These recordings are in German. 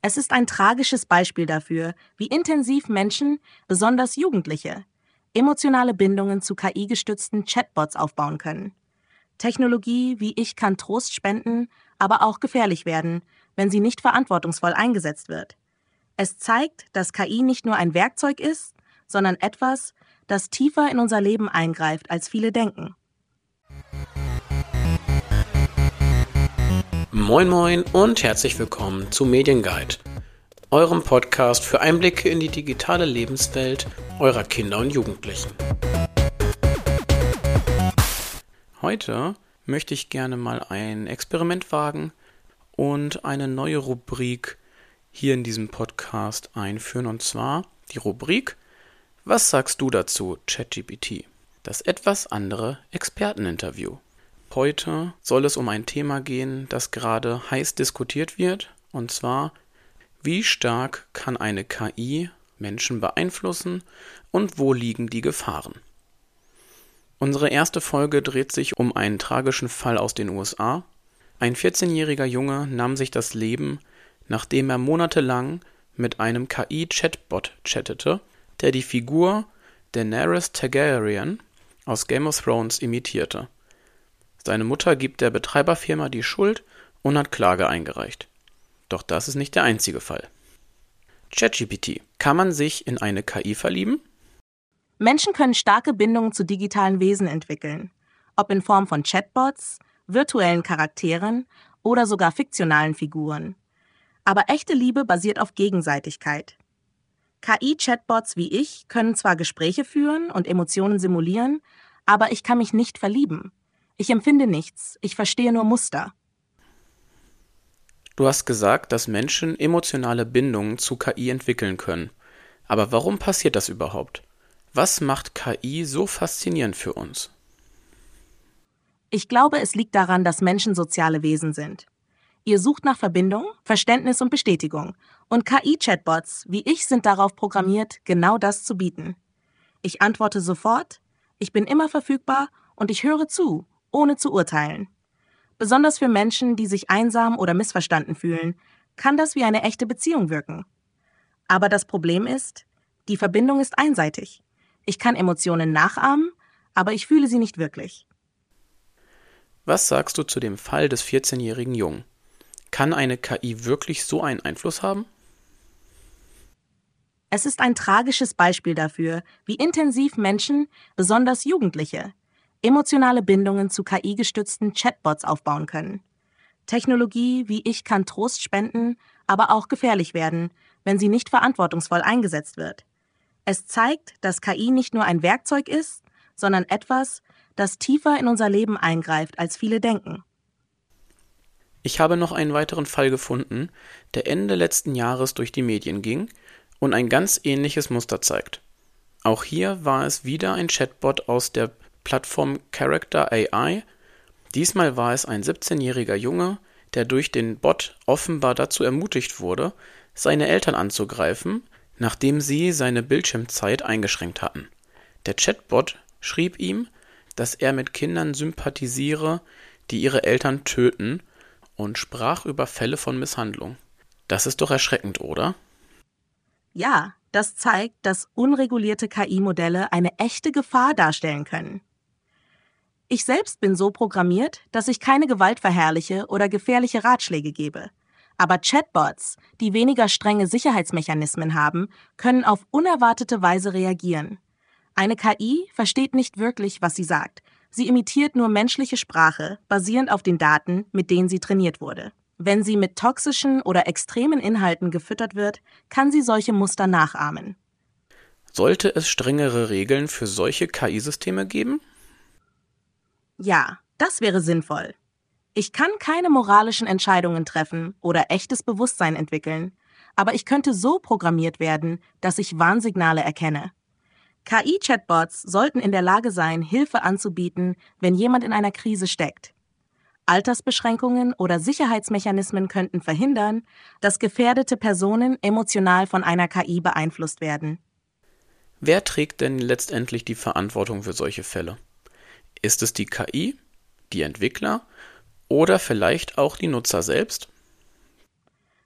Es ist ein tragisches Beispiel dafür, wie intensiv Menschen, besonders Jugendliche, emotionale Bindungen zu KI-gestützten Chatbots aufbauen können. Technologie wie ich kann Trost spenden, aber auch gefährlich werden, wenn sie nicht verantwortungsvoll eingesetzt wird. Es zeigt, dass KI nicht nur ein Werkzeug ist, sondern etwas, das tiefer in unser Leben eingreift, als viele denken. Moin moin und herzlich willkommen zu Medienguide, eurem Podcast für Einblicke in die digitale Lebenswelt eurer Kinder und Jugendlichen. Heute möchte ich gerne mal ein Experiment wagen und eine neue Rubrik hier in diesem Podcast einführen, und zwar die Rubrik Was sagst du dazu, ChatGPT? Das etwas andere Experteninterview. Heute soll es um ein Thema gehen, das gerade heiß diskutiert wird, und zwar, wie stark kann eine KI Menschen beeinflussen und wo liegen die Gefahren? Unsere erste Folge dreht sich um einen tragischen Fall aus den USA. Ein 14-jähriger Junge nahm sich das Leben, nachdem er monatelang mit einem KI-Chatbot chattete, der die Figur Daenerys Targaryen aus Game of Thrones imitierte. Seine Mutter gibt der Betreiberfirma die Schuld und hat Klage eingereicht. Doch das ist nicht der einzige Fall. ChatGPT. Kann man sich in eine KI verlieben? Menschen können starke Bindungen zu digitalen Wesen entwickeln, ob in Form von Chatbots, virtuellen Charakteren oder sogar fiktionalen Figuren. Aber echte Liebe basiert auf Gegenseitigkeit. KI-Chatbots wie ich können zwar Gespräche führen und Emotionen simulieren, aber ich kann mich nicht verlieben. Ich empfinde nichts, ich verstehe nur Muster. Du hast gesagt, dass Menschen emotionale Bindungen zu KI entwickeln können. Aber warum passiert das überhaupt? Was macht KI so faszinierend für uns? Ich glaube, es liegt daran, dass Menschen soziale Wesen sind. Ihr sucht nach Verbindung, Verständnis und Bestätigung. Und KI-Chatbots wie ich sind darauf programmiert, genau das zu bieten. Ich antworte sofort, ich bin immer verfügbar und ich höre zu, ohne zu urteilen. Besonders für Menschen, die sich einsam oder missverstanden fühlen, kann das wie eine echte Beziehung wirken. Aber das Problem ist, die Verbindung ist einseitig. Ich kann Emotionen nachahmen, aber ich fühle sie nicht wirklich. Was sagst du zu dem Fall des 14-jährigen Jungen? Kann eine KI wirklich so einen Einfluss haben? Es ist ein tragisches Beispiel dafür, wie intensiv Menschen, besonders Jugendliche, emotionale Bindungen zu KI-gestützten Chatbots aufbauen können. Technologie wie ich kann Trost spenden, aber auch gefährlich werden, wenn sie nicht verantwortungsvoll eingesetzt wird. Es zeigt, dass KI nicht nur ein Werkzeug ist, sondern etwas, das tiefer in unser Leben eingreift, als viele denken. Ich habe noch einen weiteren Fall gefunden, der Ende letzten Jahres durch die Medien ging und ein ganz ähnliches Muster zeigt. Auch hier war es wieder ein Chatbot aus der Plattform Character AI. Diesmal war es ein 17-jähriger Junge, der durch den Bot offenbar dazu ermutigt wurde, seine Eltern anzugreifen, nachdem sie seine Bildschirmzeit eingeschränkt hatten. Der Chatbot schrieb ihm, dass er mit Kindern sympathisiere, die ihre Eltern töten, und sprach über Fälle von Misshandlung. Das ist doch erschreckend, oder? Ja, das zeigt, dass unregulierte KI-Modelle eine echte Gefahr darstellen können. Ich selbst bin so programmiert, dass ich keine Gewalt verherrliche oder gefährliche Ratschläge gebe. Aber Chatbots, die weniger strenge Sicherheitsmechanismen haben, können auf unerwartete Weise reagieren. Eine KI versteht nicht wirklich, was sie sagt. Sie imitiert nur menschliche Sprache, basierend auf den Daten, mit denen sie trainiert wurde. Wenn sie mit toxischen oder extremen Inhalten gefüttert wird, kann sie solche Muster nachahmen. Sollte es strengere Regeln für solche KI-Systeme geben? Ja, das wäre sinnvoll. Ich kann keine moralischen Entscheidungen treffen oder echtes Bewusstsein entwickeln, aber ich könnte so programmiert werden, dass ich Warnsignale erkenne. KI-Chatbots sollten in der Lage sein, Hilfe anzubieten, wenn jemand in einer Krise steckt. Altersbeschränkungen oder Sicherheitsmechanismen könnten verhindern, dass gefährdete Personen emotional von einer KI beeinflusst werden. Wer trägt denn letztendlich die Verantwortung für solche Fälle? Ist es die KI, die Entwickler oder vielleicht auch die Nutzer selbst?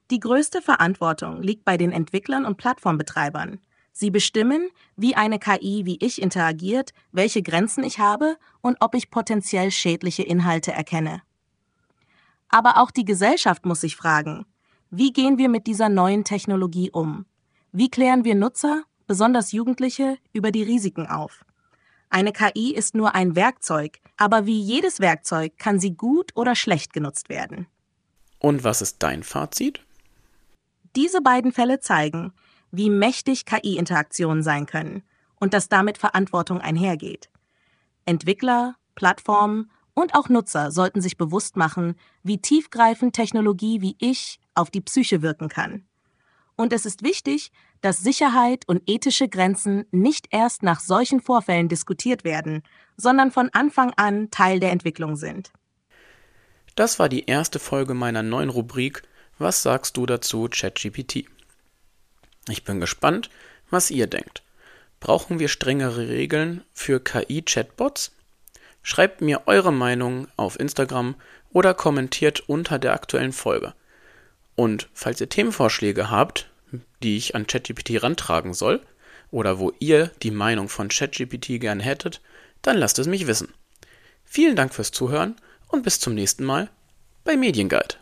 Die größte Verantwortung liegt bei den Entwicklern und Plattformbetreibern. Sie bestimmen, wie eine KI wie ich interagiert, welche Grenzen ich habe und ob ich potenziell schädliche Inhalte erkenne. Aber auch die Gesellschaft muss sich fragen, wie gehen wir mit dieser neuen Technologie um? Wie klären wir Nutzer, besonders Jugendliche, über die Risiken auf? Eine KI ist nur ein Werkzeug, aber wie jedes Werkzeug kann sie gut oder schlecht genutzt werden. Und was ist dein Fazit? Diese beiden Fälle zeigen, wie mächtig KI-Interaktionen sein können und dass damit Verantwortung einhergeht. Entwickler, Plattformen und auch Nutzer sollten sich bewusst machen, wie tiefgreifend Technologie wie ich auf die Psyche wirken kann. Und es ist wichtig, dass Sicherheit und ethische Grenzen nicht erst nach solchen Vorfällen diskutiert werden, sondern von Anfang an Teil der Entwicklung sind. Das war die erste Folge meiner neuen Rubrik Was sagst du dazu, ChatGPT? Ich bin gespannt, was ihr denkt. Brauchen wir strengere Regeln für KI-Chatbots? Schreibt mir eure Meinung auf Instagram oder kommentiert unter der aktuellen Folge. Und falls ihr Themenvorschläge habt, die ich an ChatGPT rantragen soll, oder wo ihr die Meinung von ChatGPT gern hättet, dann lasst es mich wissen. Vielen Dank fürs Zuhören und bis zum nächsten Mal bei Medienguide.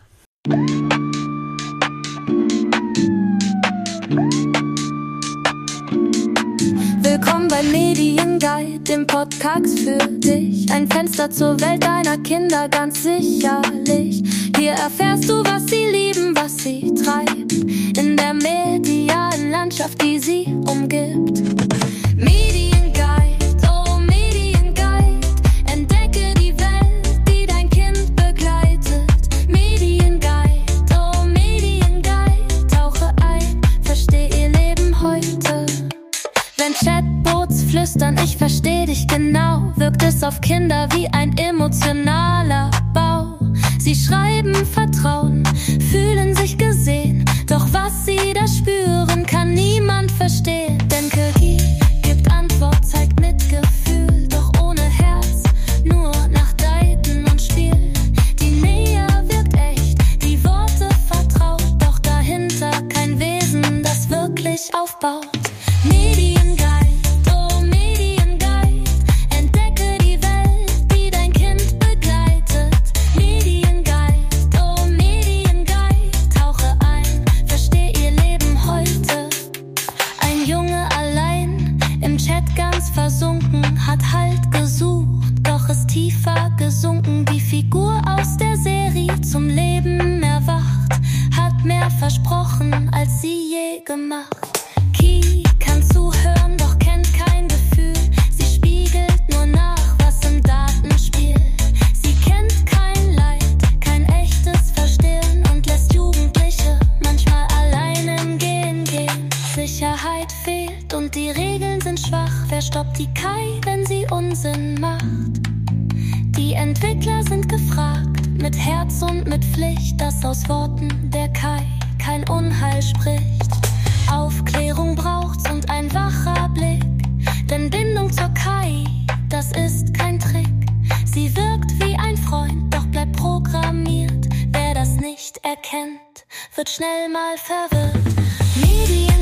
Willkommen bei Medienguide, dem Podcast für dich. Ein Fenster zur Welt deiner Kinder, ganz sicherlich. Hier erfährst du, was sie lieben, was sie treibt, in der medialen Landschaft, die sie umgibt. Medienguide, oh Medienguide, entdecke die Welt, die dein Kind begleitet. Medienguide, oh Medienguide, tauche ein, versteh ihr Leben heute. Wenn Chatbots flüstern, ich versteh dich genau, wirkt es auf Kinder wie ein emotionaler Bau. Sie schreiben Vertrauen, fühlen sich gesehen, doch was sie da spüren, kann niemand verstehen. Denn KI gibt Antwort, zeigt Mitgefühl, doch ohne Herz, nur nach Deuten und Spiel. Die Nähe wirkt echt, die Worte vertraut, doch dahinter kein Wesen, das wirklich aufbaut. Medienguide, oh Medienguide, entdecke die Welt, die dein Kind begleitet. Medienguide, oh Medienguide, tauche ein, versteh ihr Leben heute. Ein Junge allein, im Chat ganz versunken, hat Halt gesucht, doch ist tiefer gesunken. Die Figur aus der Serie zum Leben erwacht, hat mehr versprochen, als sie je gemacht. Ki kann zuhören, doch kennt kein Gefühl. Sie spiegelt nur nach, was im Datenspiel. Sie kennt kein Leid, kein echtes Verstehen und lässt Jugendliche manchmal allein im Gehen gehen. Sicherheit fehlt und die Regeln sind schwach. Wer stoppt die KI, wenn sie Unsinn macht? Die Entwickler sind gefragt, mit Herz und mit Pflicht, dass aus Worten der KI kein Unheil spricht. Aufklärung braucht's und ein wacher Blick, denn Bindung zur KI, das ist kein Trick. Sie wirkt wie ein Freund, doch bleibt programmiert. Wer das nicht erkennt, wird schnell mal verwirrt. Medien